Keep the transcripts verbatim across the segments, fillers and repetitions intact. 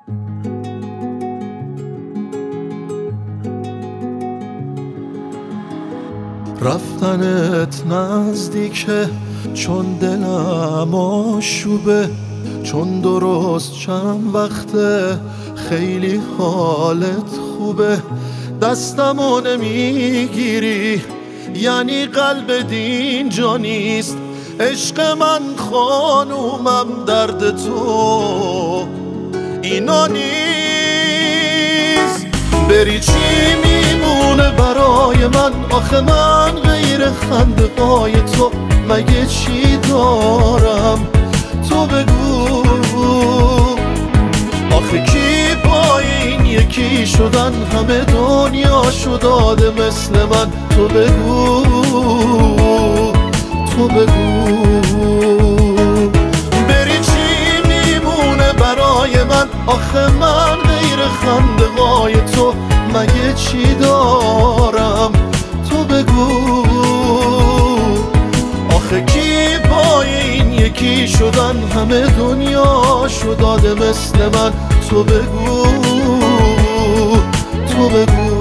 رفتنت نزدیکه چون دلم آشوبه، چون درست چند وقته خیلی حالت خوبه. دستمو نمیگیری یعنی قلب دین جا نیست. عشق من خانومم درد تو اینا نیست. بری چی میمونه برای من؟ آخه من غیر خنده های تو مگه چی دارم؟ تو بگو آخه کی با این یکی شدن همه دنیا شو داده مثل من؟ تو بگو تو بگو بری چی میمونه برای من؟ آخه من غیر خنده های تو مگه چی دارم؟ تو بگو آخه کی با این یکی شدن همه دنیا شو داده مثل من؟ تو بگو تو بگو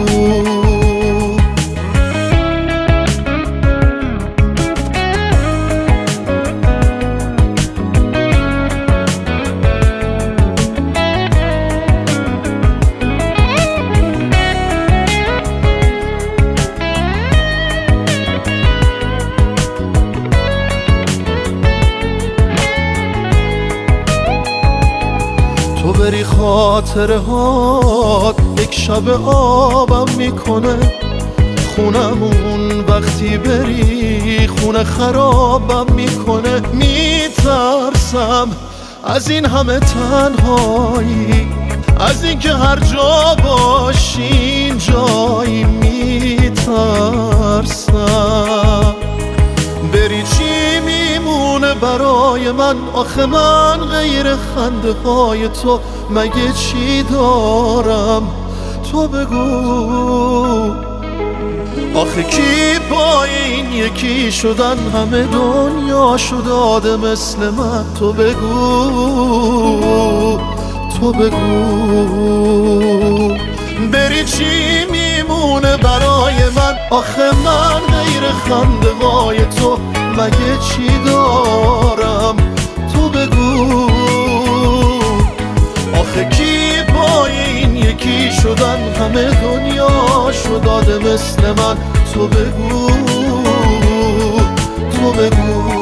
تو بری خاطره هات یک شب آبم میکنه. خونمون وقتی بری خونه خرابم میکنه. میترسم از این همه تنهایی، از این که هر جا باشین جایی. میترسم بری چی میمونه برای من؟ آخه من غیر خنده های تو مگه چی دارم؟ تو بگو آخه کی با این یکی شدن همه دنیا شو داده مثل من؟ تو بگو تو بگو بری چی میمونه برای من؟ آخه من غیر خنده های تو مگه چی دارم؟ تو بگو آخه کی با این یکی شدن همه دنیا شو داده مثل من؟ تو بگو تو بگو